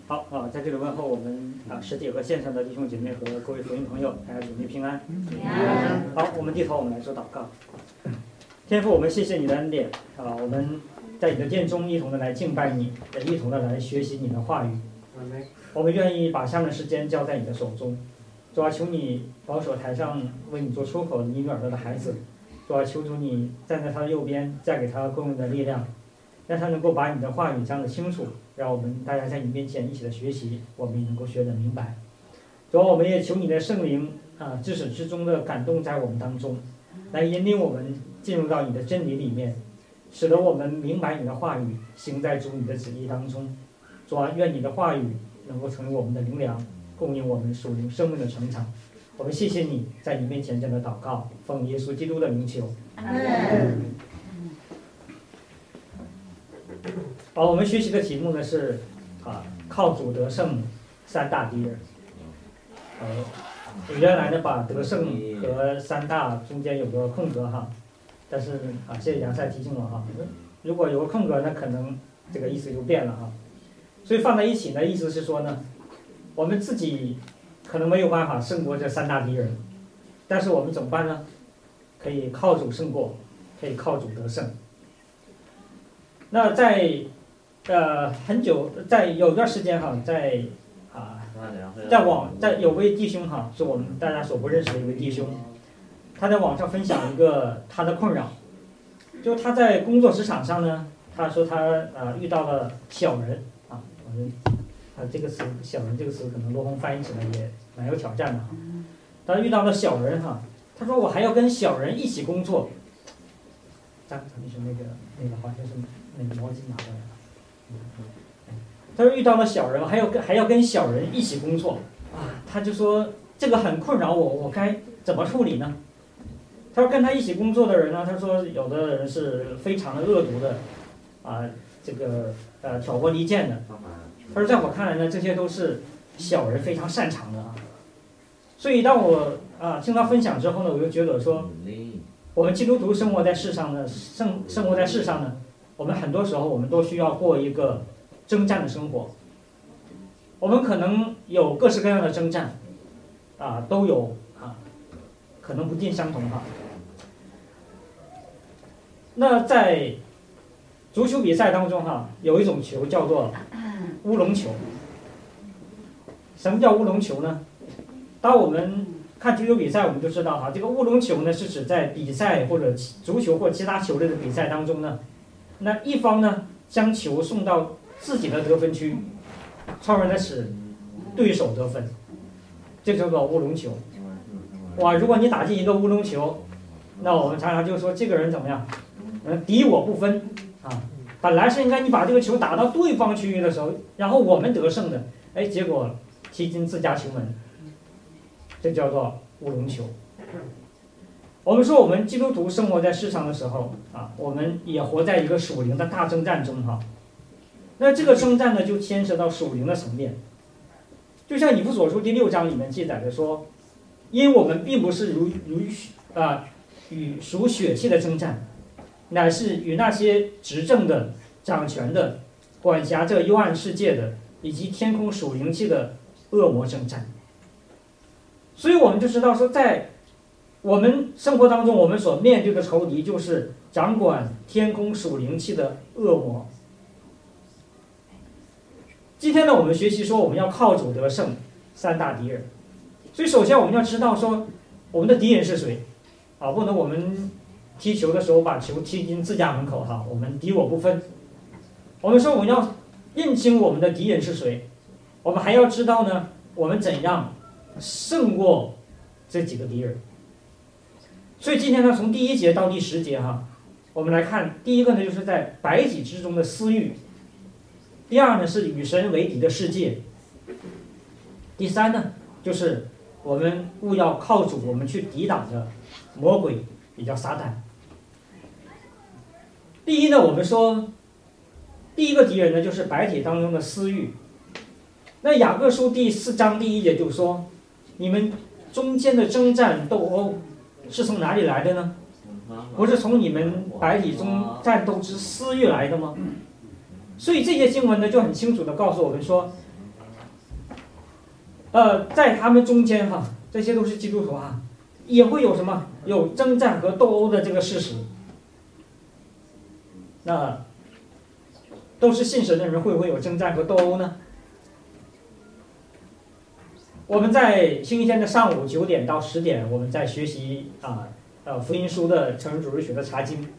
好啊，在这里问候我们实体和线上的弟兄姐妹和各位福音朋友，大家主内平安。 平安。 好，我们低头，我们来做祷告。天父，我们谢谢你的恩典啊，我们在你的殿中一同的来敬拜你，也一同的来学习你的话语。我们愿意把下面时间交在你的手中。主啊，求你保守台上为你做出口的你女耳朵的孩子。主啊，求主你站在他的右边，再给他够用的力量，让他能够把你的话语讲得清楚，让我们大家在你面前一起的学习，我们也能够学得明白。主啊，我们也求你的圣灵自始至终的感动在我们当中，来引领我们进入到你的真理里面，使得我们明白你的话语，行在主你的旨意当中。主啊，愿你的话语能够成为我们的灵粮，供应我们属灵生命的成长。我们谢谢你在你面前这样的祷告，奉耶稣基督的名求。 阿门。 好，我们学习的题目呢是靠主得胜三大敌人。原来呢把得胜和三大中间有个空格哈，但是谢谢杨赛提醒我哈，如果有个空格那可能这个意思就变了哈，所以放在一起呢，意思是说呢，我们自己可能没有办法胜过这三大敌人，但是我们怎么办呢？可以靠主胜过，可以靠主得胜。那在很久，在有段时间哈，在有位弟兄哈，是我们大家所不认识的一位弟兄，他在网上分享一个他的困扰，就他在工作职场上呢，他说他遇到了小人啊，这个词“小人”这个词可能罗红翻译起来也蛮有挑战的哈。他遇到了小人哈，他说我还要跟小人一起工作。张女士那个好像是那个毛巾拿过来了。他说遇到了小人，还要跟小人一起工作他就说这个很困扰我该怎么处理呢？他说跟他一起工作的人呢，他说有的人是非常的恶毒的这个挑拨离间的。他说在我看来呢，这些都是小人非常擅长的所以当我听他分享之后呢，我就觉得说，我们基督徒生活在世上呢，我们很多时候我们都需要过一个征战的生活。我们可能有各式各样的征战都有可能不尽相同那在足球比赛当中有一种球叫做乌龙球。什么叫乌龙球呢？当我们看足球比赛，我们就知道这个乌龙球呢是指在比赛或者足球或其他球类的比赛当中呢，那一方呢将球送到自己的得分区，从而呢使对手得分，这叫做乌龙球。如果你打进一个乌龙球，那我们常常就说这个人怎么样？敌我不分本来是应该你把这个球打到对方区域的时候，然后我们得胜的，结果踢进自家球门，这叫做乌龙球。我们说我们基督徒生活在世上的时候我们也活在一个属灵的大征战中那这个征战呢，就牵涉到属灵的层面。就像以弗所书第6章里面记载的说，因我们并不是与属血气的征战，乃是与那些执政的、掌权的、管辖这幽暗世界的，以及天空属灵气的恶魔征战。所以我们就知道说，在我们生活当中，我们所面对的仇敌就是掌管天空属灵气的恶魔。今天呢，我们学习说我们要靠主得胜三大敌人。所以首先我们要知道说我们的敌人是谁不能我们踢球的时候把球踢进自家门口我们敌我不分。我们说我们要认清我们的敌人是谁，我们还要知道呢我们怎样胜过这几个敌人。所以今天呢，从第1节到第10节我们来看，第一个呢就是在百己之中的私欲，第二呢是与神为敌的世界，第三呢就是我们务要靠主我们去抵挡着魔鬼，也叫撒旦。第一呢，我们说第一个敌人呢就是百体当中的私欲。那雅各书第4章第1节就说，你们中间的征战斗殴是从哪里来的呢？不是从你们百体中战斗之私欲来的吗？所以这些经文呢就很清楚地告诉我们说， 在他们中间哈，这些都是基督徒哈，也会有什么？有征战和斗殴的这个事实。那都是信神的人，会不会有征战和斗殴呢？我们在星期天的上午9点到10点，我们在学习福音书的成人主日学的查经。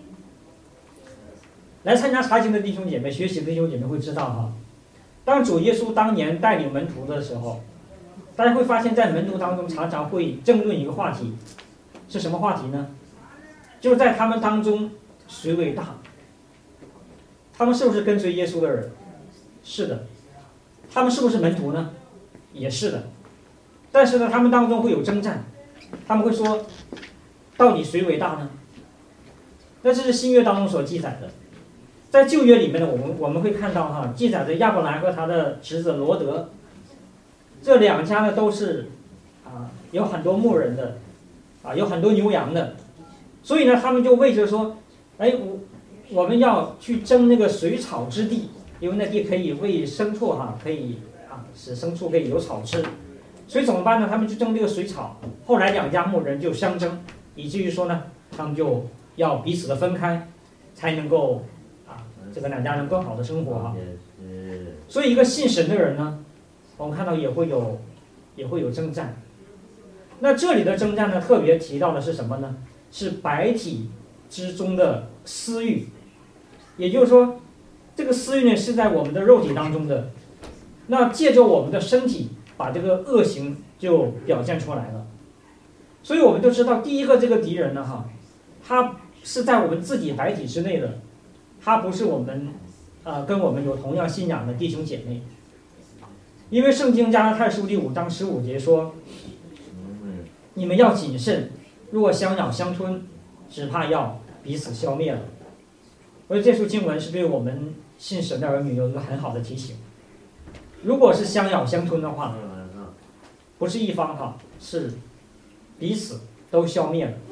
来参加查经的弟兄姐妹，学习的弟兄姐妹会知道哈，当主耶稣当年带领门徒的时候，大家会发现在门徒当中常常会争论一个话题，是什么话题呢？就是在他们当中谁为大？他们是不是跟随耶稣的人？是的。他们是不是门徒呢？也是的。但是呢，他们当中会有征战，他们会说，到底谁为大呢？那这是新约当中所记载的。在旧约里面呢，我们会看到哈，记载着亚伯兰和他的侄子罗德，这两家呢都是有很多牧人的，有很多牛羊的，所以呢，他们就为着说，我们要去争那个水草之地，因为那地可以喂牲畜可以使牲畜可以有草吃，所以怎么办呢？他们就争这个水草。后来两家牧人就相争，以至于说呢，他们就要彼此的分开，才能够这个两家人更好的生活所以一个信神的人呢，我们看到也会有征战。那这里的征战呢，特别提到的是什么呢？是百体之中的私欲，也就是说，这个私欲呢是在我们的肉体当中的，那借着我们的身体把这个恶行就表现出来了。所以我们就知道，第一个这个敌人呢他是在我们自己百体之内的，他不是我们跟我们有同样信仰的弟兄姐妹。因为圣经加拉太书第5章15节说，你们要谨慎，若相咬相吞，只怕要彼此消灭了。所以这处经文是对我们信神的儿女有一个很好的提醒。如果是相咬相吞的话，不是一方是彼此都消灭了。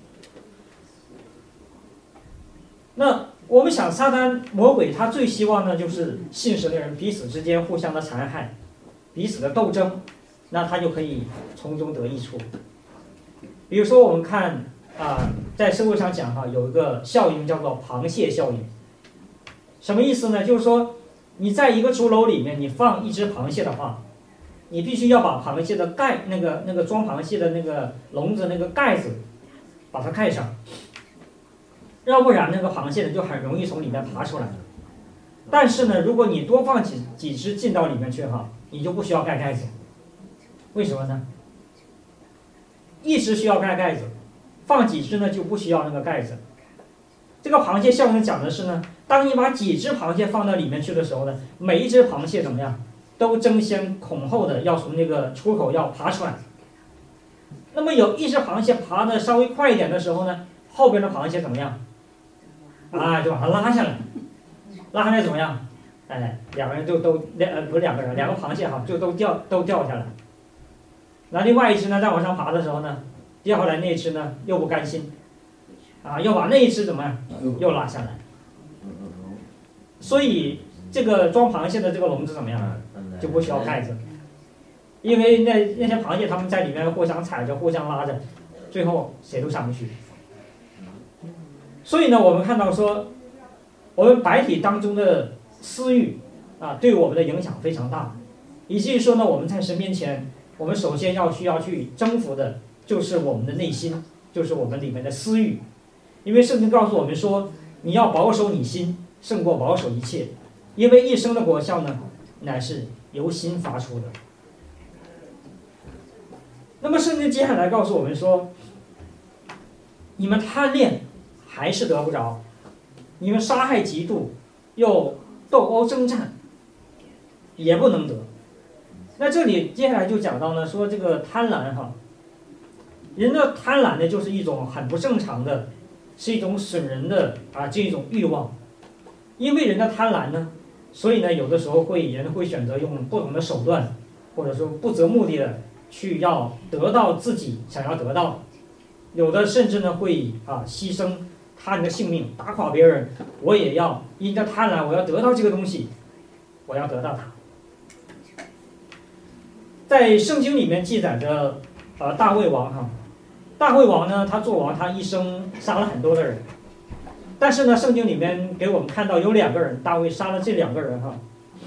那我们想，撒旦魔鬼他最希望呢，就是信神的人彼此之间互相的残害，彼此的斗争，那他就可以从中得益处。比如说我们看在社会上讲有一个效应叫做螃蟹效应。什么意思呢？就是说你在一个竹篓里面你放一只螃蟹的话，你必须要把螃蟹的盖那个装螃蟹的那个笼子那个盖子把它盖上，要不然那个螃蟹呢就很容易从里面爬出来。但是呢，如果你多放几只进到里面去你就不需要盖盖子。为什么呢？一只需要盖盖子，放几只呢就不需要那个盖子。这个螃蟹效应讲的是呢，当你把几只螃蟹放到里面去的时候呢，每一只螃蟹怎么样，都争先恐后的要从那个出口要爬出来。那么有一只螃蟹爬得稍微快一点的时候呢，后边的螃蟹怎么样？就把它拉下来，拉下来怎么样？两个人不是两个人，两个螃蟹就都掉下来。那另外一只呢，在往上爬的时候呢，掉下来那一只呢又不甘心，又把那一只怎么样又拉下来。所以这个装螃蟹的这个笼子怎么样，就不需要盖子，因为那些螃蟹他们在里面互相踩着互相拉着，最后谁都上不去。所以呢，我们看到说，我们百体当中的私欲对我们的影响非常大，以至于说呢，我们在神面前，我们首先需要去征服的就是我们的内心，就是我们里面的私欲。因为圣经告诉我们说，你要保守你心胜过保守一切，因为一生的果效呢乃是由心发出的。那么圣经接下来告诉我们说，你们贪恋还是得不着，你们杀害嫉妒又斗殴征战也不能得。那这里接下来就讲到呢，说这个贪婪人的贪婪呢就是一种很不正常的，是一种损人的这种欲望。因为人的贪婪呢，所以呢有的时候人会选择用不同的手段，或者说不择目的的去要得到自己想要得到，有的甚至呢会牺牲他人的性命，打垮别人，我也要因着贪婪，我要得到这个东西，我要得到它。 在圣经里面记载着，大卫王哈，大卫王呢，他做王，他一生杀了很多的人，但是呢，圣经里面给我们看到有2个人，大卫杀了这2个人哈，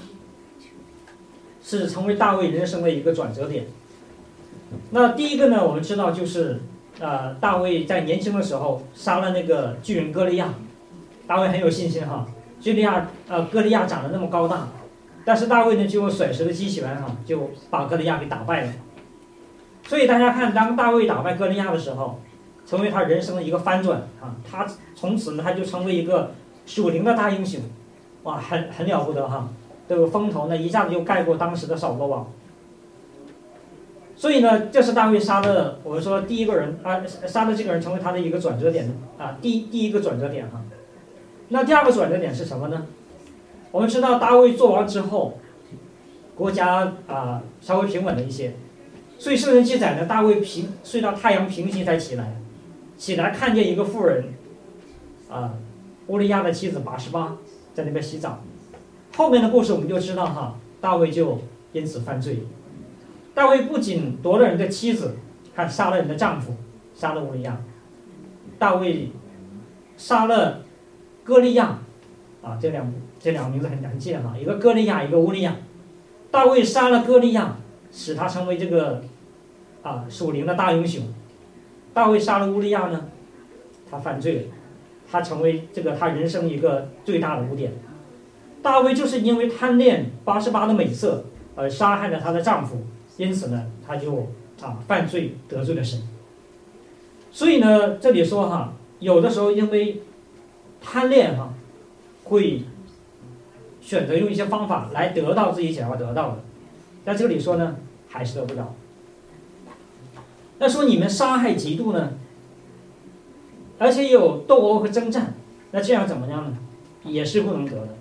是成为大卫人生的一个转折点。那第一个呢，我们知道就是大卫在年轻的时候杀了那个巨人歌利亚，大卫很有信心哈，歌利亚长得那么高大。但是大卫呢，就用甩石的机器人哈，就把歌利亚给打败了。所以大家看，当大卫打败歌利亚的时候，成为他人生的一个翻转啊！他从此呢，他就成为一个属灵的大英雄，哇，很了不得哈！这个风头呢，一下子就盖过当时的扫罗王。所以呢，这是大卫杀的，我们说第一个人杀的这个人成为他的一个转折点啊，第一个转折点哈。那第2个转折点是什么呢？我们知道大卫做王之后，国家稍微平稳了一些，所以圣经记载呢，大卫睡到太阳平息才起来看见一个妇人，乌利亚的妻子拔示巴在那边洗澡。后面的故事我们就知道哈，大卫就因此犯罪。大卫不仅夺了人的妻子，还杀了人的丈夫，杀了乌利亚。大卫杀了歌利亚这两个名字很难记哈，一个歌利亚，一个乌利亚。大卫杀了歌利亚，使他成为这个属灵的大英雄。大卫杀了乌利亚呢，他犯罪了，他成为这个他人生一个最大的污点。大卫就是因为贪恋拔示巴的美色而杀害了她的丈夫，因此呢，他就犯罪得罪了神。所以呢，这里说哈，有的时候因为贪恋会选择用一些方法来得到自己想要得到的，在这里说呢，还是得不着。那说你们杀害嫉妒呢，而且有斗殴和征战，那这样怎么样呢？也是不能得的。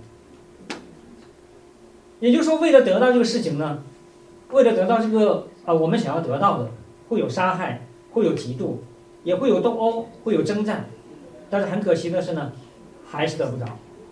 也就是说，为了得到这个事情呢，为了得到这个我们想要得到的，会有杀害，会有嫉妒，也会有斗殴，会有征战，但是很可惜的是呢，还是得不着。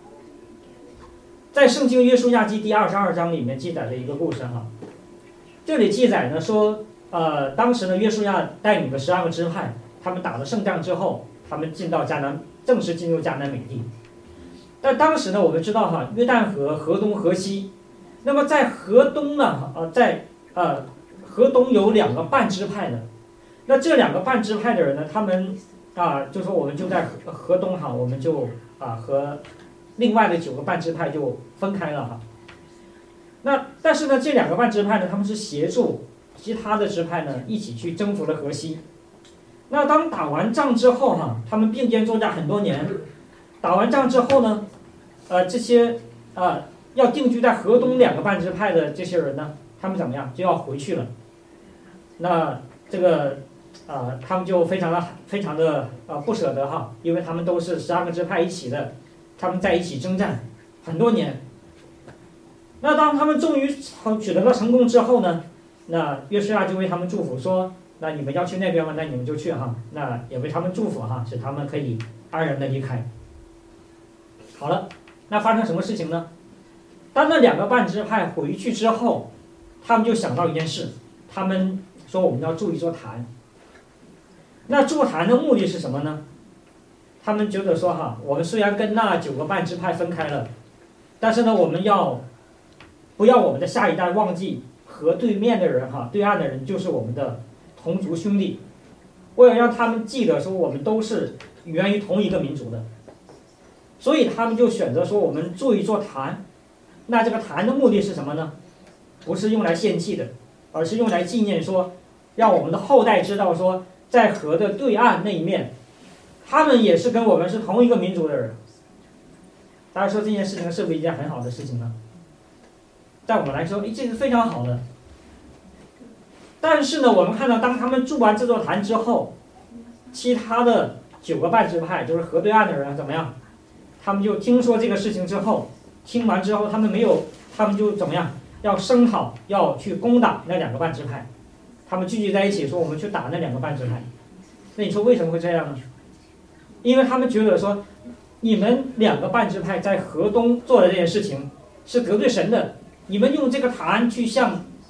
在圣经约书亚记第22章里面记载了一个故事哈，这里记载呢说，当时呢约书亚带领的12个支派，他们打了胜仗之后，他们正式进入迦南美地。但当时呢，我们知道哈，约旦河河东河西，那么在河东呢，河东有2个半支派的，那这2个半支派的人呢，他们就说我们就在河东哈，我们就和另外的9个半支派就分开了哈。那但是呢，这2个半支派呢，他们是协助其他的支派呢一起去征服了河西。那当打完仗之后哈，他们并肩作战很多年。打完仗之后呢，这些要定居在河东2个半支派的这些人呢，他们怎么样就要回去了。那这个他们就非常的不舍得哈，因为他们都是12个支派一起的，他们在一起征战很多年。那当他们终于取得了成功之后呢，那约书亚就为他们祝福说，那你们要去那边吗？那你们就去哈，那也为他们祝福哈，使他们可以安然的离开。好了，那发生什么事情呢？当那2个半支派回去之后，他们就想到一件事，他们说我们要筑一座坛。那筑坛的目的是什么呢？他们觉得说哈，我们虽然跟那9个半支派分开了，但是呢，我们不要我们的下一代忘记河对面的人哈，对岸的人就是我们的同族兄弟，为了让他们记得说我们都是源于同一个民族的，所以他们就选择说我们筑一座坛。那这个坛的目的是什么呢？不是用来献祭的，而是用来纪念说，让我们的后代知道说，在河的对岸那一面，他们也是跟我们是同一个民族的人。大家说这件事情是不是一件很好的事情呢？在我们来说，这是非常好的。但是呢，我们看到当他们筑完这座坛之后，其他的9个半支派，就是河对岸的人怎么样？他们就听说这个事情之后，听完之后，他们就怎么样？要声讨，要去攻打那2个半支派。他们聚集在一起说，我们去打那2个半支派。那你说为什么会这样呢？因为他们觉得说，你们2个半支派在河东做的这件事情是得罪神的，你们用这个坛去向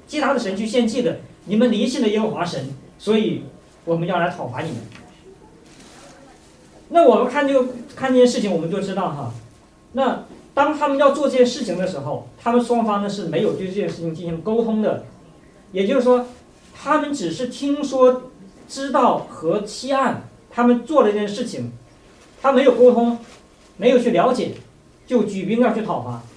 其他的神去献祭的，你们离弃了耶和华神，所以我们要来讨伐你们。那我们看这件事情，我们就知道哈，那当他们要做这件事情的时候，他们双方呢是没有对这件事情进行沟通的，也就是说，他们只是听说、知道和期案，他们做了这件事情，他没有沟通，没有去了解，就举兵要去讨伐。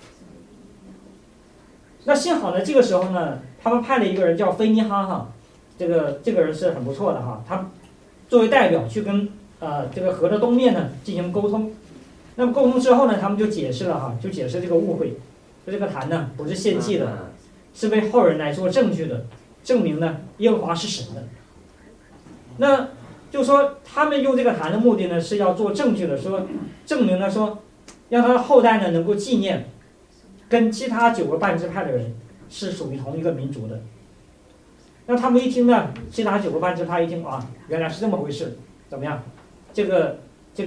那幸好呢，这个时候呢，他们派了一个人叫菲尼哈哈，这个人是很不错的哈，他作为代表去跟这个河的东面呢进行沟通。那么沟通之后呢，他们就解释了哈，就解释这个误会，说这个坛呢不是献祭的，是为后人来做证据的，证明呢耶和华是神的。那就说他们用这个坛的目的呢是要做证据的，说证明呢说让他的后代呢能够纪念跟其他9个半支派的人是属于同一个民族的。那他们一听呢，其他9个半支派一听啊，原来是这么回事，怎么样？这个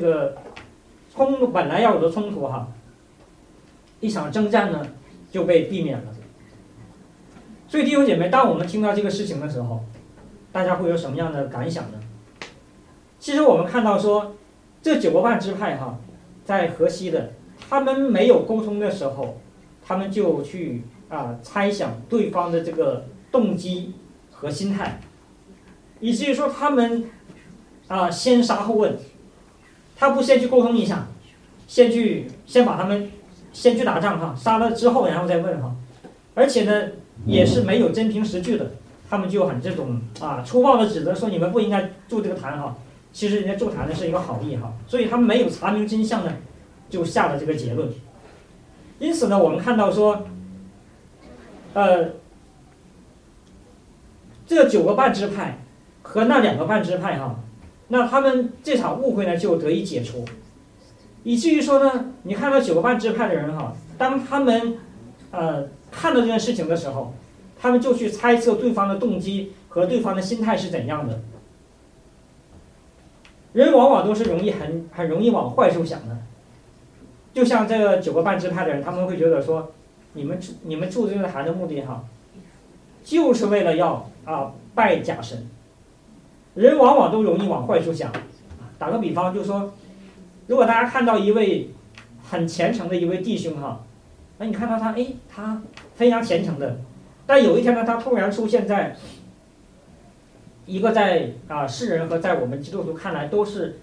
本来要有的冲突哈，一场征战呢就被避免了。所以弟兄姐妹，当我们听到这个事情的时候，大家会有什么样的感想呢？其实我们看到说，这9个半支派哈，在河西的，他们没有沟通的时候，他们就去猜想对方的这个动机和心态，以至于说他们先杀后问，他不先去沟通一下，先把他们先去打仗哈，杀了之后然后再问哈，而且呢也是没有真凭实据的，他们就很这种粗暴的指责说你们不应该筑这个坛哈，其实人家筑坛的是一个好意哈，所以他们没有查明真相呢，就下了这个结论。因此呢，我们看到说，这9个半支派和那2个半支派哈，那他们这场误会呢就得以解除，以至于说呢，你看到9个半支派的人哈，当他们看到这件事情的时候，他们就去猜测对方的动机和对方的心态是怎样的。人往往都是很容易往坏处想的，就像这个9个半支派的人，他们会觉得说，你们筑这个坛的目的哈，就是为了要拜假神。人往往都容易往坏处想。打个比方，就说，如果大家看到一位很虔诚的一位弟兄哈，那你看到他，他非常虔诚的，但有一天呢，他突然出现在一个在世人和在我们基督徒看来都是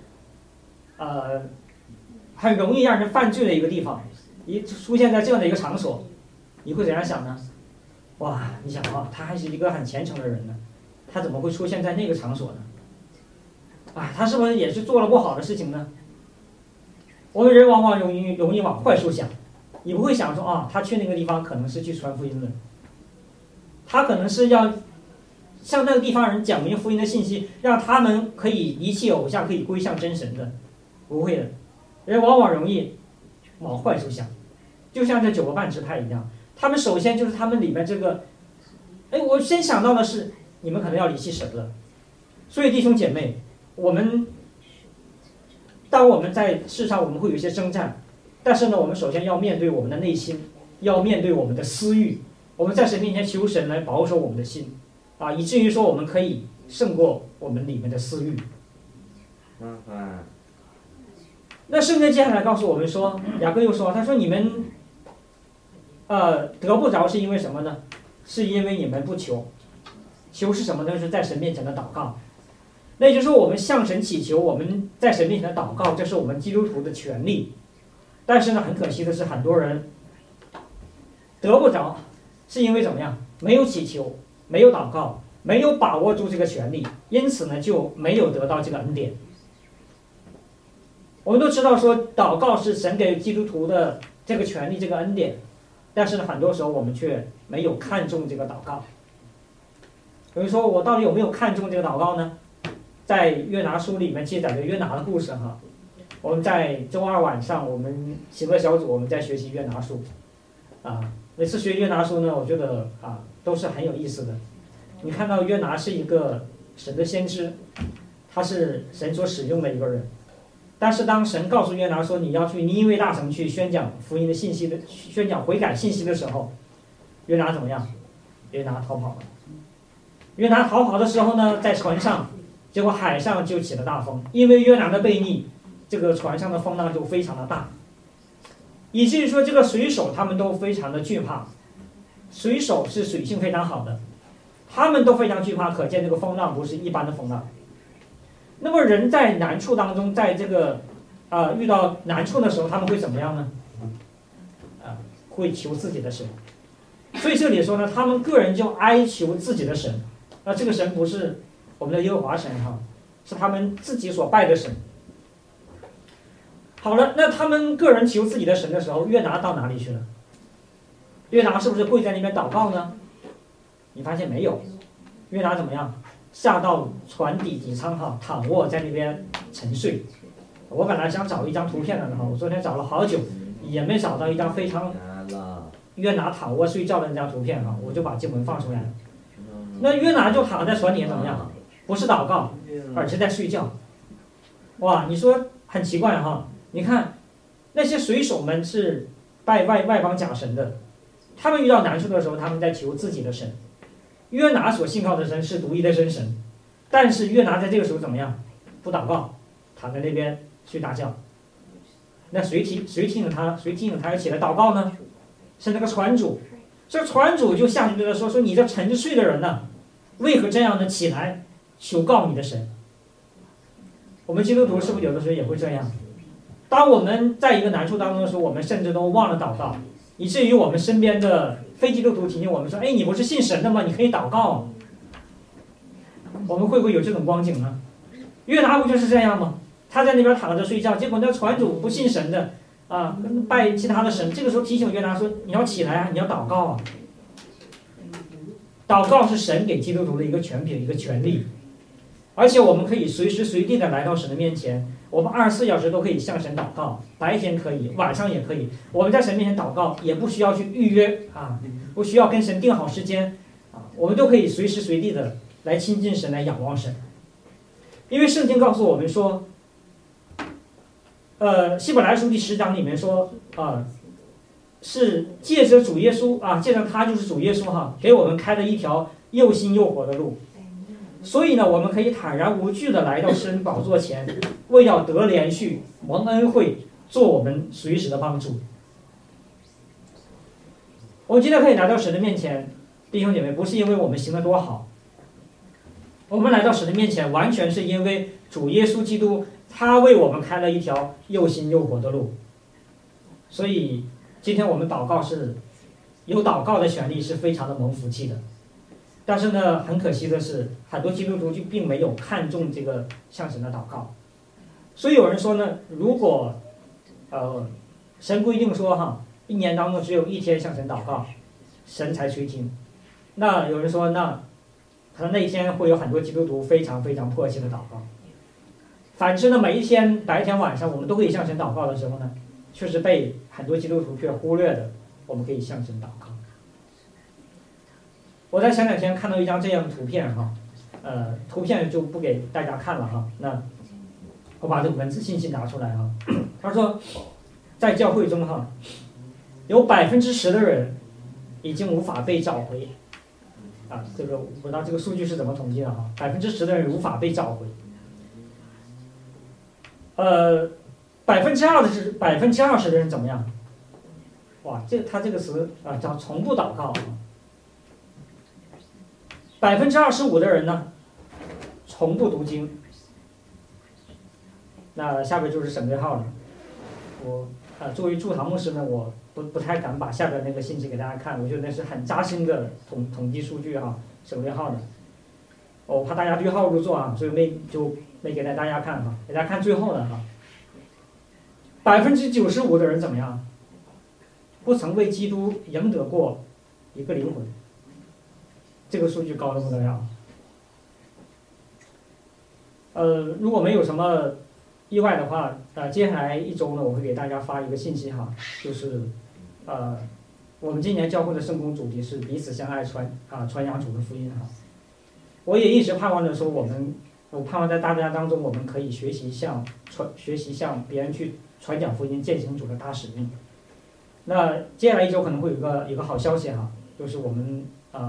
很容易让人犯罪的一个地方，出现在这样的一个场所，你会怎样想呢？哇，你想他还是一个很虔诚的人呢，他怎么会出现在那个场所呢？他是不是也是做了不好的事情呢？我们人往往容易往坏处想，你不会想说他去那个地方可能是去传福音的，他可能是要向那个地方人讲明福音的信息，让他们可以遗弃偶像，可以归向真神的。不会的，人往往容易往坏处想，就像这9个半支派一样，他们首先就是他们里面这个，我先想到的是你们可能要离弃神了。所以弟兄姐妹，当我们在世上我们会有一些征战，但是呢，我们首先要面对我们的内心，要面对我们的私欲，我们在神面前求神来保守我们的心，以至于说我们可以胜过我们里面的私欲。那圣经接下来告诉我们说，雅各又说，他说你们得不着是因为什么呢？是因为你们不求。求是什么呢？是在神面前的祷告。那也就是说，我们向神祈求，我们在神面前的祷告，这是我们基督徒的权利。但是呢，很可惜的是，很多人得不着，是因为怎么样？没有祈求，没有祷告，没有把握住这个权利，因此呢，就没有得到这个恩典。我们都知道说，祷告是神给基督徒的这个权利，这个恩典，但是呢，很多时候我们却没有看重这个祷告。有人说，我到底有没有看重这个祷告呢？在约拿书里面记载着约拿的故事哈。我们在周二晚上，我们喜乐小组我们在学习约拿书，每次学约拿书呢，我觉得都是很有意思的。你看到约拿是一个神的先知，他是神所使用的一个人，但是当神告诉约拿说你要去尼尼微大城去宣讲福音的信息的，宣讲悔改信息的时候，约拿怎么样？ 约拿逃跑了。约拿逃跑的时候呢，在船上，结果海上就起了大风，因为约拿的悖逆，这个船上的风浪就非常的大，以至于说这个水手他们都非常的惧怕。水手是水性非常好的，他们都非常惧怕，可见这个风浪不是一般的风浪。那么人在难处当中，在这个遇到难处的时候，他们会怎么样呢？会求自己的神。所以这里说呢，他们个人就哀求自己的神。这个神不是我们的耶和华神哈，是他们自己所拜的神。好了，那他们个人求自己的神的时候，约拿到哪里去了？约拿是不是跪在那边祷告呢？你发现没有？约拿怎么样？下到船底舱哈，躺卧在那边沉睡。我本来想找一张图片的哈，我昨天找了好久，也没找到一张非常约拿躺卧睡觉的那张图片哈，我就把经文放出来了。那约拿就躺在船底怎么样？不是祷告，而是在睡觉。哇，你说很奇怪哈？你看那些水手们是拜外邦假神的，他们遇到难处的时候，他们在求自己的神。约拿所信靠的神是独一的真神，但是约拿在这个时候怎么样？不祷告，躺在那边睡大觉。那谁提醒他要起来祷告呢？是那个船主。这船主就下去对他说你这沉着睡的人呢，为何这样的起来求告你的神？我们基督徒是不是有的时候也会这样？当我们在一个难处当中的时候，我们甚至都忘了祷告，以至于我们身边的非基督徒提醒我们说：“哎，你不是信神的吗？你可以祷告。”我们会不会有这种光景呢？约拿不就是这样吗？他在那边躺着睡觉，结果那船主不信神的拜其他的神，这个时候提醒约拿说：“你要起来啊，你要祷告啊。”祷告是神给基督徒的一个权柄，一个权利，而且我们可以随时随地的来到神的面前。我们24小时都可以向神祷告，白天可以，晚上也可以。我们在神面前祷告，也不需要去预约不需要跟神定好时间我们都可以随时随地的来亲近神，来仰望神。因为圣经告诉我们说，希伯来书第10章里面说是借着主耶稣借着他就是主耶稣给我们开了一条又新又活的路。所以呢，我们可以坦然无惧的来到施恩宝座前，为要得连续蒙恩惠，做我们随时的帮助。我们今天可以来到神的面前，弟兄姐妹，不是因为我们行得多好，我们来到神的面前，完全是因为主耶稣基督他为我们开了一条又新又活的路。所以今天我们祷告是有祷告的权利，是非常的蒙福气的。但是呢，很可惜的是，很多基督徒就并没有看重这个向神的祷告。所以有人说呢，如果神规定说一年当中只有1天向神祷告，神才垂听。那有人说，那可能那一天会有很多基督徒非常非常迫切的祷告。反之呢，每一天白天晚上我们都可以向神祷告的时候呢，却是被很多基督徒却忽略的，我们可以向神祷告。我在前2天看到一张这样的图片图片就不给大家看了那我把这个文字信息拿出来他说，在教会中有10%的人已经无法被找回这个我不知道这个数据是怎么统计的10%的人无法被找回。20%的人怎么样？哇，他这个词叫从不祷告25%的人呢，从不读经。那下边就是省略号了。我作为驻堂牧师呢，我不太敢把下边那个信息给大家看，我觉得那是很扎心的统计数据省略号的。我怕大家对号入座所以没给大家看给大家看最后的95%的人怎么样？不曾为基督赢得过一个灵魂。这个数据高得不得了。如果没有什么意外的话，接下来1周呢，我会给大家发一个信息就是我们今年教会的圣工主题是彼此相爱传扬主的福音我也一直盼望着说我盼望在大家当中我们可以学习向别人去传讲福音，践行主的大使命。那接下来1周可能会有一个好消息就是我们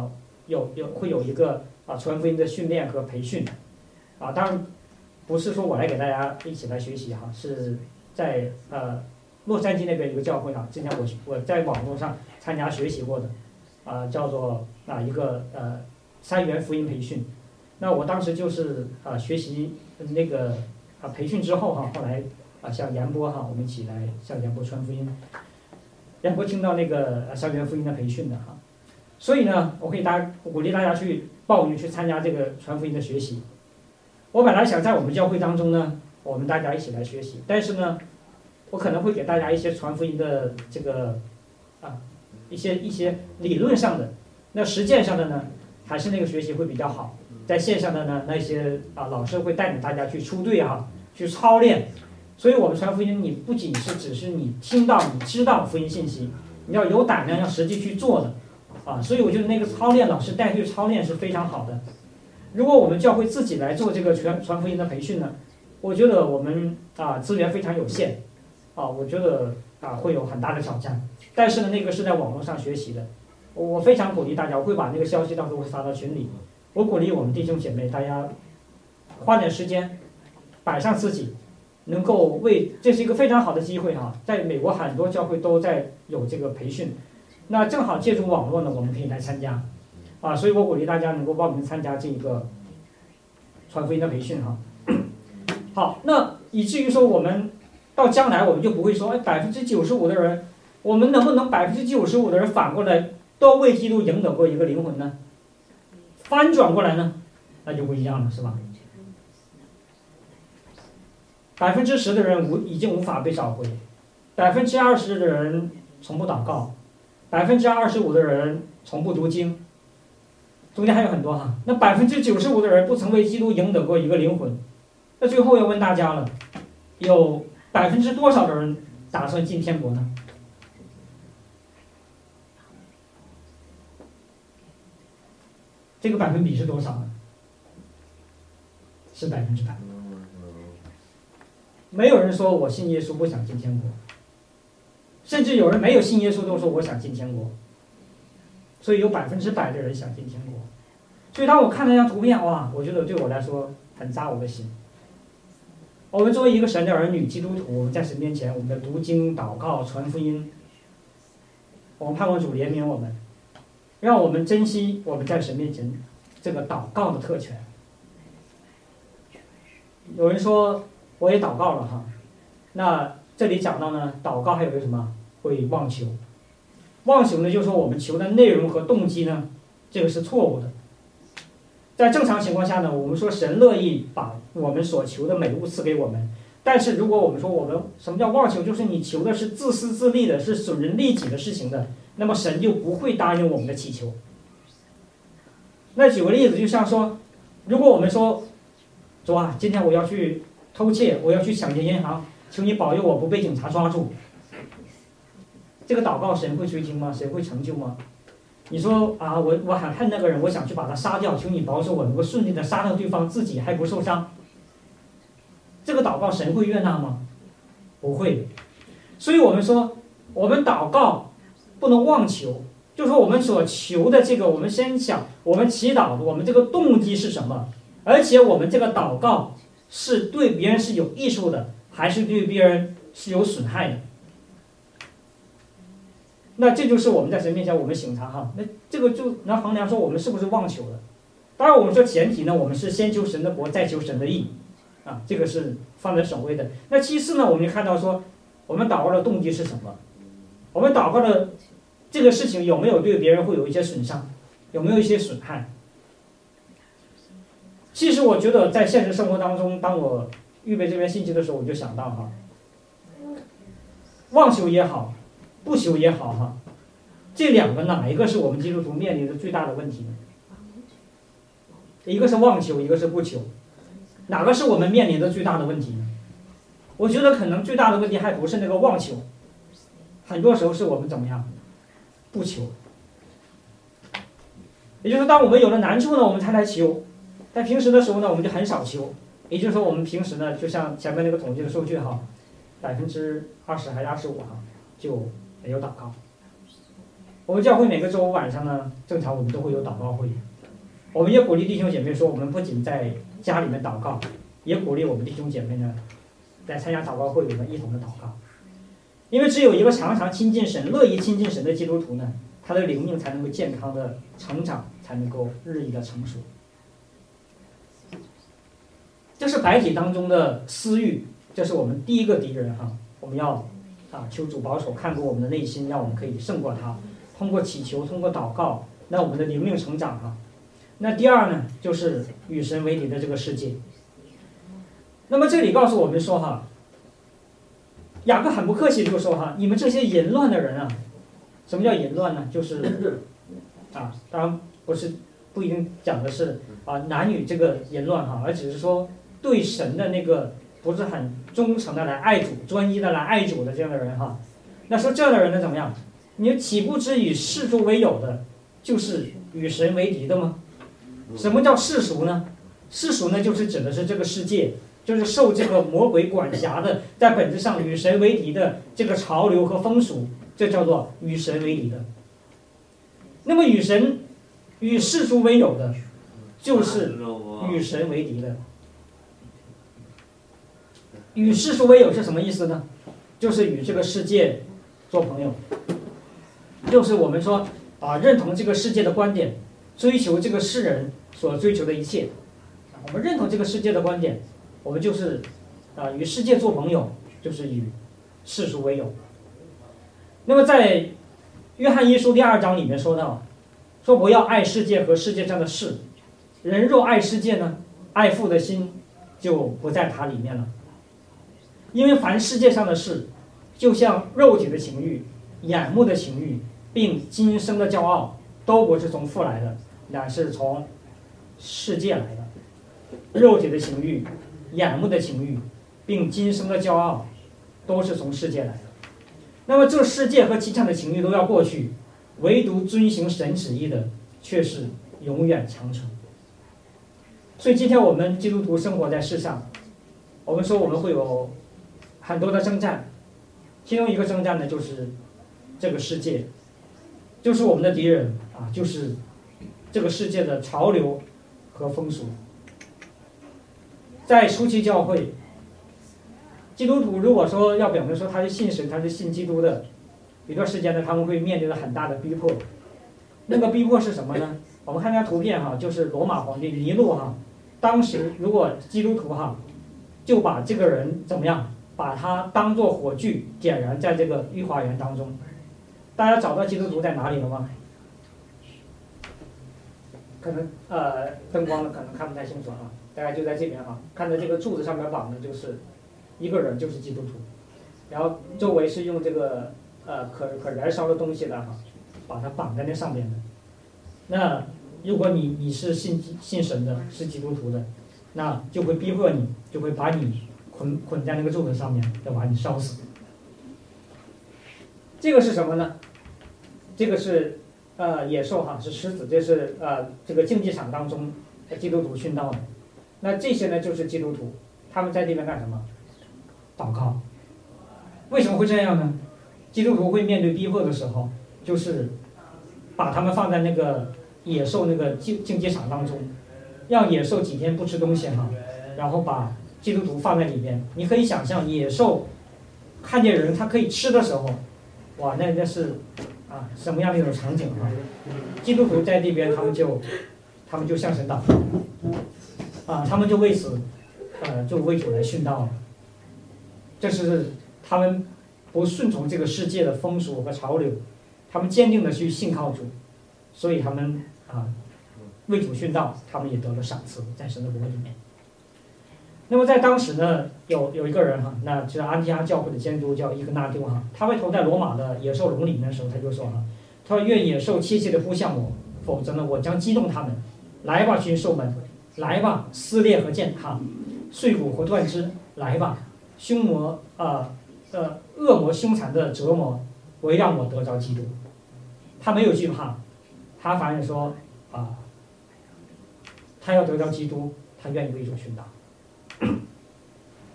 会有一个传福音的训练和培训，当然不是说我来给大家一起来学习是在洛杉矶那边一个教会之前我在网络上参加学习过的，叫做一个3元福音培训。那我当时就是学习那个培训之后后来向杨波我们一起来向杨波传福音。杨波听到那个3元福音的培训的所以呢，我鼓励大家去报名去参加这个传福音的学习。我本来想在我们教会当中呢，我们大家一起来学习，但是呢，我可能会给大家一些传福音的这个一些理论上的，那实践上的呢，还是那个学习会比较好。在线上的呢，那些老师会带领大家去出队去操练。所以我们传福音，你不仅是只是你听到你知道福音信息，你要有胆量要实际去做的所以我觉得那个操练老师带队操练是非常好的。如果我们教会自己来做这个传福音的培训呢，我觉得我们资源非常有限我觉得会有很大的挑战。但是呢，那个是在网络上学习的，我非常鼓励大家，我会把那个消息到时候会发到群里。我鼓励我们弟兄姐妹，大家花点时间摆上自己，能够这是一个非常好的机会在美国很多教会都在有这个培训，那正好借助网络呢，我们可以来参加所以我鼓励大家能够报名参加这个传福音的培训好，那以至于说我们到将来我们就不会说95%的人，我们能不能95%的人反过来都为基督赢得过一个灵魂呢？翻转过来呢，那就不一样了，是吧？10%的人已经无法被找回，20%的人从不祷告，25%的人从不读经，中间还有很多那95%的人不曾为基督赢得过一个灵魂。那最后要问大家了，有多少的人打算进天国呢？这个百分比是多少呢？是100%。没有人说我信耶稣不想进天国，甚至有人没有信耶稣都说我想进天国。所以有100%的人想进天国。所以当我看那张图片，我觉得对我来说很扎我的心。我们作为一个神的儿女，基督徒，我们在神面前，我们的读经、祷告、传福音，我们盼望主怜悯我们，让我们珍惜我们在神面前这个祷告的特权。有人说我也祷告了那这里讲到呢，祷告还有一个什么？会妄求。妄求呢，就是说我们求的内容和动机呢，这个是错误的。在正常情况下呢，我们说神乐意把我们所求的美物赐给我们，但是如果我们说什么叫妄求，就是你求的是自私自利的，是损人利己的事情的，那么神就不会答应我们的祈求。那举个例子，就像说，如果我们说主今天我要去偷窃，我要去抢劫银行，求你保佑我不被警察抓住，这个祷告神会垂听吗？神会成就吗？你说我很恨那个人，我想去把他杀掉，求你保守我能够顺利的杀掉对方，自己还不受伤，这个祷告神会悦纳吗？不会。所以我们说，我们祷告不能妄求，就是说我们所求的这个，我们先想我们祈祷的，我们这个动机是什么，而且我们这个祷告是对别人是有益处的，还是对别人是有损害的。那这就是我们在神面前我们省察那这个就能衡量说我们是不是妄求的。当然我们说前提呢，我们是先求神的国，再求神的义这个是放在首位的。那其次呢，我们就看到说我们祷告的动机是什么，我们祷告的这个事情有没有对别人会有一些损伤，有没有一些损害。其实我觉得在现实生活当中，当我预备这篇信息的时候，我就想到妄求也好，不求也好这两个哪一个是我们基督徒面临的最大的问题呢？一个是妄求，一个是不求，哪个是我们面临的最大的问题呢？我觉得可能最大的问题还不是那个妄求，很多时候是我们怎么样不求。也就是说，当我们有了难处呢，我们才来求，但平时的时候呢，我们就很少求。也就是说，我们平时呢，就像前面那个统计的数据20%还是25%就没有祷告。 我们教会每个周五晚上呢，正常我们都会有祷告会。我们也鼓励弟兄姐妹说，我们不仅在家里面祷告，也鼓励我们弟兄姐妹呢，在参加祷告会我们一同的祷告。因为只有一个常常亲近神、乐意亲近神的基督徒呢，他的灵命才能够健康的成长，才能够日益的成熟。这是白体当中的私欲，这是我们第一个敌人哈，我们要求主保守看过我们的内心，让我们可以胜过他。通过祈求，通过祷告，那我们的灵命成长哈。那第二呢，就是与神为敌的这个世界。那么这里告诉我们说哈，雅各很不客气就说哈，你们这些淫乱的人啊，什么叫淫乱呢？就是当然不一定讲的是男女这个淫乱哈，而只是说对神的那个不是很忠诚的来爱主、专一的来爱主的这样的人哈。那说这样的人呢怎么样？你岂不知与世俗为友的，就是与神为敌的吗？什么叫世俗呢？世俗呢，就是指的是这个世界，就是受这个魔鬼管辖的，在本质上与神为敌的这个潮流和风俗，这叫做与神为敌的。那么与世俗为友的，就是与神为敌的。与世俗为友是什么意思呢？就是与这个世界做朋友，就是我们说认同这个世界的观点，追求这个世人所追求的一切。我们认同这个世界的观点，我们就是与世界做朋友，就是与世俗为友。那么在约翰一书第2章里面说到，说不要爱世界和世界上的事，人若爱世界呢，爱父的心就不在他里面了。因为凡世界上的事，就像肉体的情欲、眼目的情欲，并今生的骄傲，都不是从父来的，乃是从世界来的。肉体的情欲、眼目的情欲，并今生的骄傲，都是从世界来的。那么这世界和其他的情欲都要过去，唯独遵行神旨意的，却是永远长存。所以今天我们基督徒生活在世上，我们说我们会有很多的征战，其中一个征战呢，就是这个世界，就是我们的敌人就是这个世界的潮流和风俗。在初期教会，基督徒如果说要表明说他是信神，他是信基督的，有段时间呢，他们会面临着很大的逼迫。那个逼迫是什么呢？我们看这张图片就是罗马皇帝尼禄当时如果基督徒就把这个人怎么样，把他当作火炬点燃在这个御花园当中。大家找到基督徒在哪里了吗？可能灯光可能看不太清楚大概就在这边看到这个柱子上面绑的就是一个人，就是基督徒，然后周围是用这个可燃烧的东西的把它绑在那上面的。那如果你是信神的，是基督徒的，那就会逼迫你，就会把你捆在那个柱子上面，要把你烧死。这个是什么呢？这个是野兽是狮子，这是这个竞技场当中基督徒殉道的。那这些呢就是基督徒，他们在这边干什么？祷告。为什么会这样呢？基督徒会面对逼迫的时候，就是把他们放在那个野兽那个竞技场当中，让野兽几天不吃东西然后把基督徒放在里边。你可以想象野兽看见人它可以吃的时候，哇，那是什么样的一种场景基督徒在这边他们就向神祷告他们就为此就为主来殉道了。这是他们不顺从这个世界的风俗和潮流，他们坚定的去信靠主，所以他们为主殉道，他们也得了赏赐在神的国里面。那么在当时呢，有一个人那就是安提阿教会的监督叫伊格纳丢他被投在罗马的野兽笼里面的时候，他就说他说愿野兽切切的扑向我，否则呢我将击动他们。来吧，群兽们，来吧，撕裂和践踏，碎骨和断肢，来吧，恶魔凶残的折磨，为让我得着基督。他没有惧怕，他反而说他要得着基督，他愿意为主殉道。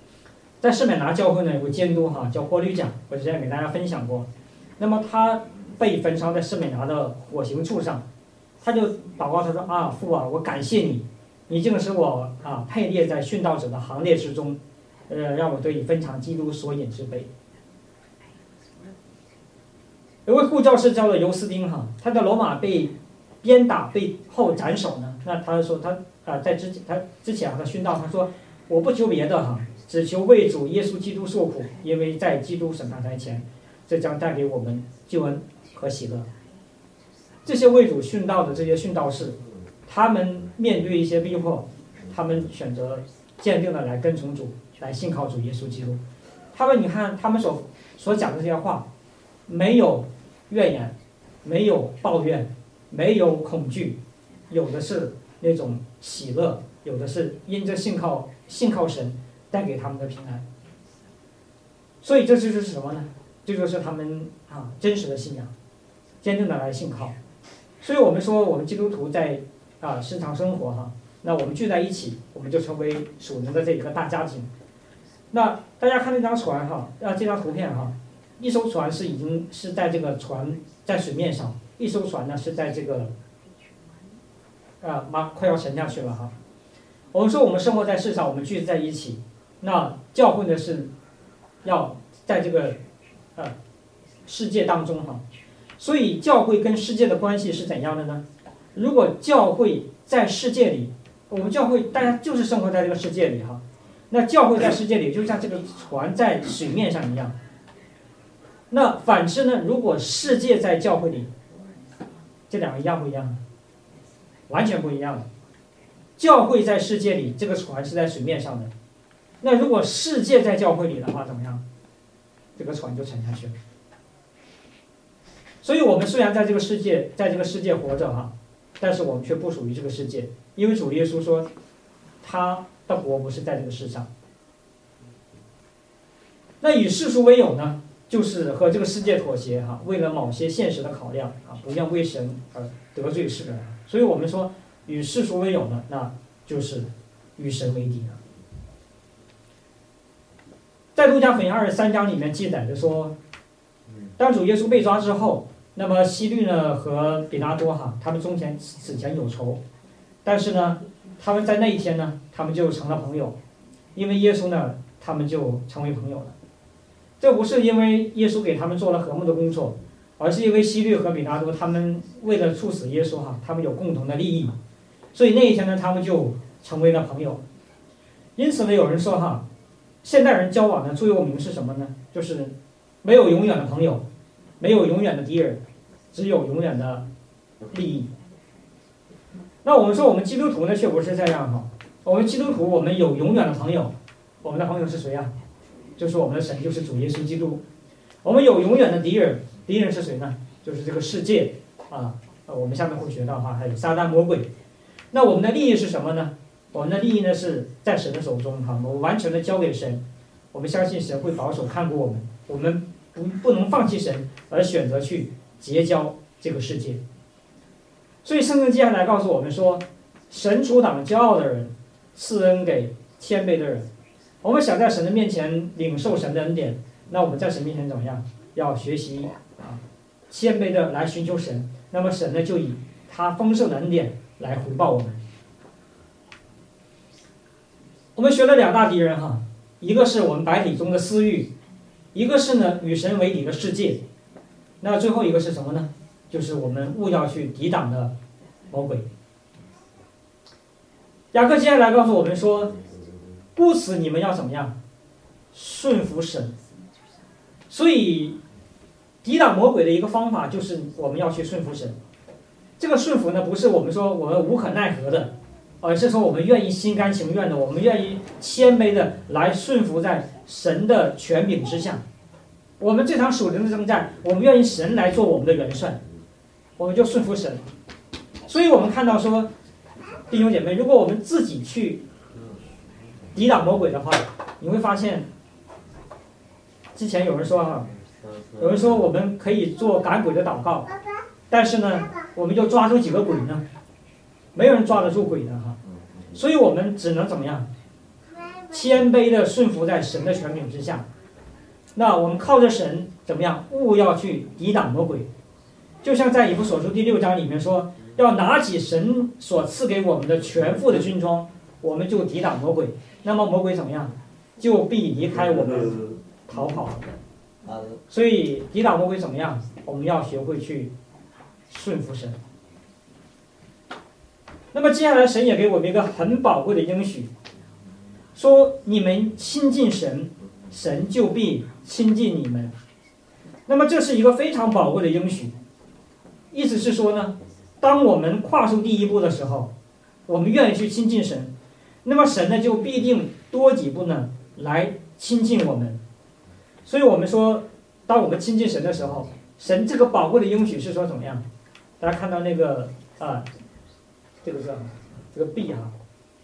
在士美拿教会呢有个监督叫波吕贾，我之前给大家分享过。那么他被焚烧在示每拿的火刑柱上，他就祷告，他说啊，父啊，我感谢你，你竟使我配列在殉道者的行列之中，让我得以分尝基督所饮之杯。有位护教士叫做尤斯丁哈，他在罗马被鞭打被后斩首呢。那他说他在之前他殉道，他说我不求别的哈，只求为主耶稣基督受苦，因为在基督审判台前，这将带给我们救恩和喜乐。这些为主殉道的这些殉道士，他们面对一些逼迫，他们选择坚定的来跟从主，来信靠主耶稣基督。他们你看他们所讲的这些话，没有怨言，没有抱怨，没有恐惧，有的是那种喜乐，有的是因着信靠神带给他们的平安。所以这就是什么呢？这就是他们真实的信仰，坚定的来信靠。所以我们说我们基督徒在日常生活那我们聚在一起，我们就成为属灵的这一个大家庭。那大家看这张船这张图片一艘船已经是在这个船在水面上，一艘船呢是在这个快要沉下去了我们说我们生活在世上，我们聚在一起，那教会呢是要在这个世界当中所以教会跟世界的关系是怎样的呢？如果教会在世界里，我们教会大家就是生活在这个世界里那教会在世界里就像这个船在水面上一样。那反之呢，如果世界在教会里，这两个一样不一样？完全不一样的。教会在世界里，这个船是在水面上的。那如果世界在教会里的话，怎么样？这个船就沉下去了。所以我们虽然在这个世界活着但是我们却不属于这个世界，因为主耶稣说他的国不是在这个世上。那与世俗为友呢，就是和这个世界妥协为了某些现实的考量不愿为神而得罪世人。所以我们说与世俗为友呢，那就是与神为敌了。在路加福音23章里面记载着说，当主耶稣被抓之后，那么希律呢和比拉多他们此前有仇，但是呢他们在那一天呢，他们就成了朋友，因为耶稣呢，他们就成为朋友了。这不是因为耶稣给他们做了和睦的工作，而是因为希律和比拉多他们为了处死耶稣他们有共同的利益，所以那一天呢，他们就成为了朋友。因此呢，有人说现代人交往的座右铭是什么呢？就是没有永远的朋友，没有永远的敌人，只有永远的利益。那我们说我们基督徒呢，却不是这样我们基督徒，我们有永远的朋友，我们的朋友是谁就是我们的神，就是主耶稣基督。我们有永远的敌人，敌人是谁呢？就是这个世界我们下面会学到还有撒旦魔鬼。那我们的利益是什么呢？我们的利益呢是在神的手中我们完全的交给神，我们相信神会保守看顾我们，我们不能放弃神而选择去结交这个世界。所以圣经接下来告诉我们说，神阻挡骄傲的人，赐恩给谦卑的人。我们想在神的面前领受神的恩典，那我们在神面前怎么样？要学习谦卑的来寻求神，那么神呢就以他丰盛的恩典来回报我们。我们学了两大敌人一个是我们白体中的私欲，一个是呢与神为敌的世界。那最后一个是什么呢？就是我们务要去抵挡的魔鬼。雅各接下来告诉我们说，故此你们要怎么样？顺服神。所以抵挡魔鬼的一个方法就是我们要去顺服神。这个顺服呢，不是我们说我们无可奈何的，而是说我们愿意心甘情愿的，我们愿意谦卑的来顺服在神的权柄之下。我们这场属灵的征战，我们愿意神来做我们的元帅，我们就顺服神。所以我们看到说，弟兄姐妹，如果我们自己去抵挡魔鬼的话，你会发现，之前有人说我们可以做赶鬼的祷告，但是呢，我们就抓住几个鬼呢？没有人抓得住鬼的所以我们只能怎么样？谦卑的顺服在神的权柄之下。那我们靠着神怎么样？务要去抵挡魔鬼， 就像在以弗所书第6章里面说，要拿起神所赐给我们的全副的军装，我们就抵挡魔鬼。那么魔鬼怎么样？就必离开我们逃跑。所以抵挡魔鬼怎么样？我们要学会去顺服神。那么接下来神也给我们一个很宝贵的应许，说你们亲近神，神就必亲近你们。那么这是一个非常宝贵的应许，意思是说呢，当我们跨出第一步的时候，我们愿意去亲近神，那么神呢就必定多几步呢来亲近我们。所以我们说，当我们亲近神的时候，神这个宝贵的应许是说怎么样？大家看到那个这个是这个 B 啊，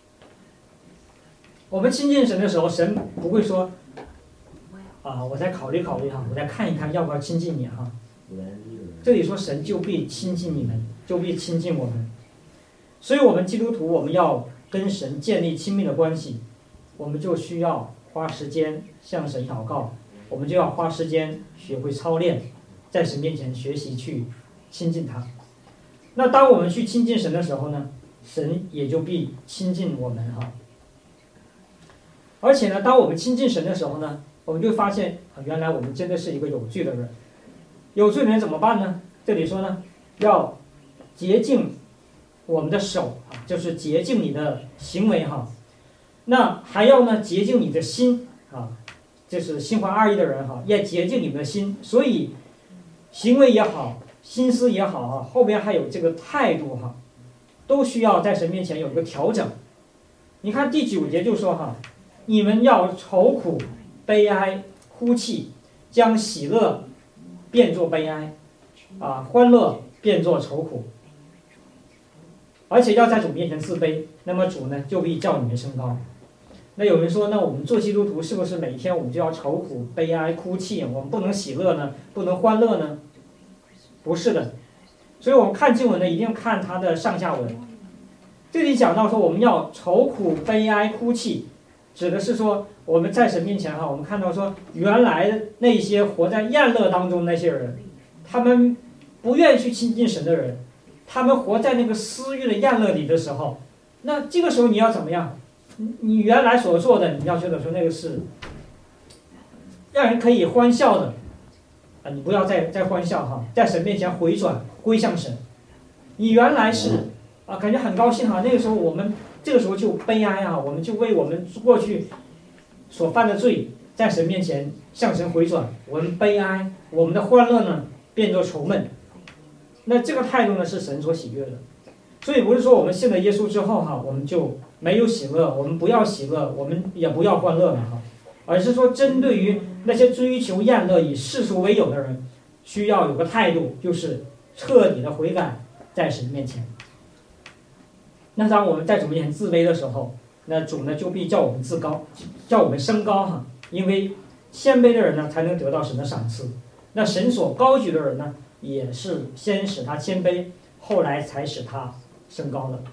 我们亲近神的时候，神不会说我再考虑考虑哈，我再看一看要不要亲近你哈。这里说神就必亲近你们，就必亲近我们。所以我们基督徒，我们要跟神建立亲密的关系，我们就需要花时间向神祷告，我们就要花时间学会操练，在神面前学习去亲近他。那当我们去亲近神的时候呢，神也就必亲近我们哈。而且呢，当我们亲近神的时候呢，我们就发现原来我们真的是一个有罪的人。有罪的人怎么办呢？这里说呢，要洁净我们的手就是洁净你的行为哈。那还要呢洁净你的心这是心怀二意的人也洁净你们的心。所以行为也好，心思也好后边还有这个态度都需要在神面前有一个调整。你看第9节就说你们要愁苦、悲哀、哭泣，将喜乐变作悲哀，欢乐变作愁苦，而且要在主面前自卑，那么主呢就必叫你们升高。那有人说，那我们做基督徒是不是每天我们就要愁苦、悲哀、哭泣，我们不能喜乐呢？不能欢乐呢？不是的。所以我们看经文呢，一定要看它的上下文。这里讲到说我们要愁苦、悲哀、哭泣，指的是说我们在神面前我们看到说原来那些活在厌乐当中那些人，他们不愿意去亲近神的人，他们活在那个私欲的厌乐里的时候，那这个时候你要怎么样？你原来所做的，你要觉得说那个是让人可以欢笑的你不要再欢笑在神面前回转归向神。你原来是感觉很高兴那个时候我们这个时候就悲哀我们就为我们过去所犯的罪在神面前向神回转，我们悲哀，我们的欢乐呢变作愁闷。那这个态度呢是神所喜悦的。所以不是说我们信了耶稣之后我们就没有喜乐，我们不要喜乐，我们也不要欢乐了而是说针对于那些追求厌乐以世俗为友的人，需要有个态度，就是彻底的悔改在神面前。那当我们在主面前自卑的时候，那主呢就必叫我们自高，叫我们升高因为谦卑的人呢才能得到神的赏赐。那神所高举的人呢，也是先使他谦卑，后来才使他升高的。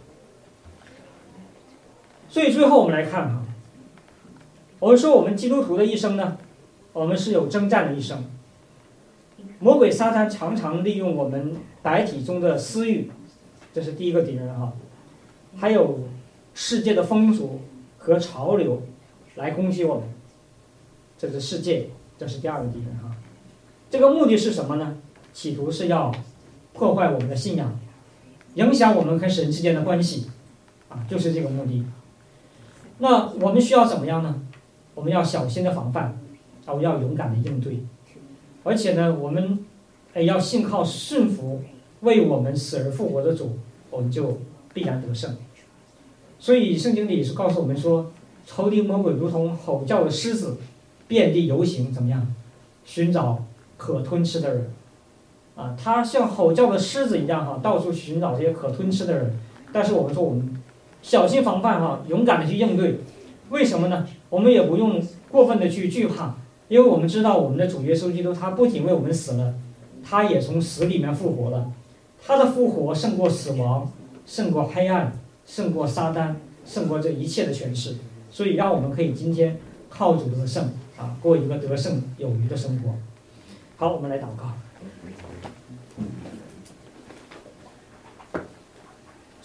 所以最后我们来看我们说我们基督徒的一生呢，我们是有征战的一生。魔鬼撒旦常常利用我们白体中的私欲，这是第一个敌人还有世界的风俗和潮流来攻击我们，这是世界，这是第二个敌人这个目的是什么呢？企图是要破坏我们的信仰，影响我们跟神之间的关系就是这个目的。那我们需要怎么样呢？我们要小心的防范我们要勇敢的应对，而且呢我们要信靠顺服为我们死而复活的主，我们就必然得胜。所以圣经里是告诉我们说，仇敌魔鬼如同吼叫的狮子，遍地游行，怎么样寻找可吞吃的人他像吼叫的狮子一样到处寻找这些可吞吃的人。但是我们说我们小心防范勇敢的去应对。为什么呢？我们也不用过分的去惧怕，因为我们知道我们的主耶稣基督他不仅为我们死了，他也从死里面复活了。他的复活胜过死亡，胜过黑暗，胜过撒旦，胜过这一切的权势。所以让我们可以今天靠主得胜过一个得胜有余的生活。好，我们来祷告。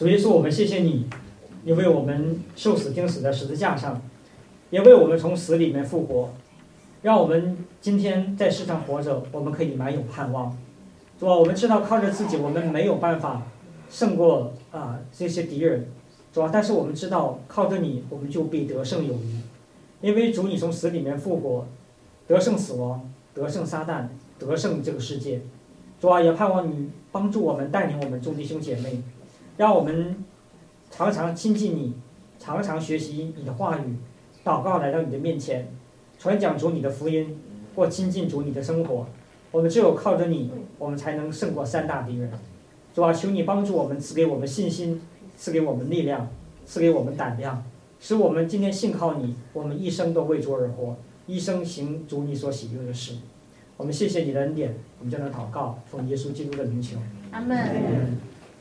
主耶稣，我们谢谢你，你为我们受死钉死在十字架上，也为我们从死里面复活，让我们今天在世上活着，我们可以满有盼望。主啊，我们知道靠着自己我们没有办法胜过这些敌人，主啊，但是我们知道靠着你，我们就必得胜有余。因为主你从死里面复活，得胜死亡，得胜撒旦，得胜这个世界。主啊，也盼望你帮助我们，带领我们众弟兄姐妹，让我们常常亲近你，常常学习你的话语，祷告来到你的面前，传讲主你的福音，或亲近主你的生活。我们只有靠着你，我们才能胜过三大敌人。主啊，求你帮助我们，赐给我们信心，赐给我们力量，赐给我们胆量，使我们今天信靠你，我们一生都为主而活，一生行主你所喜悦的事。我们谢谢你的恩典，我们将来祷告，奉耶稣基督的名求， 阿门。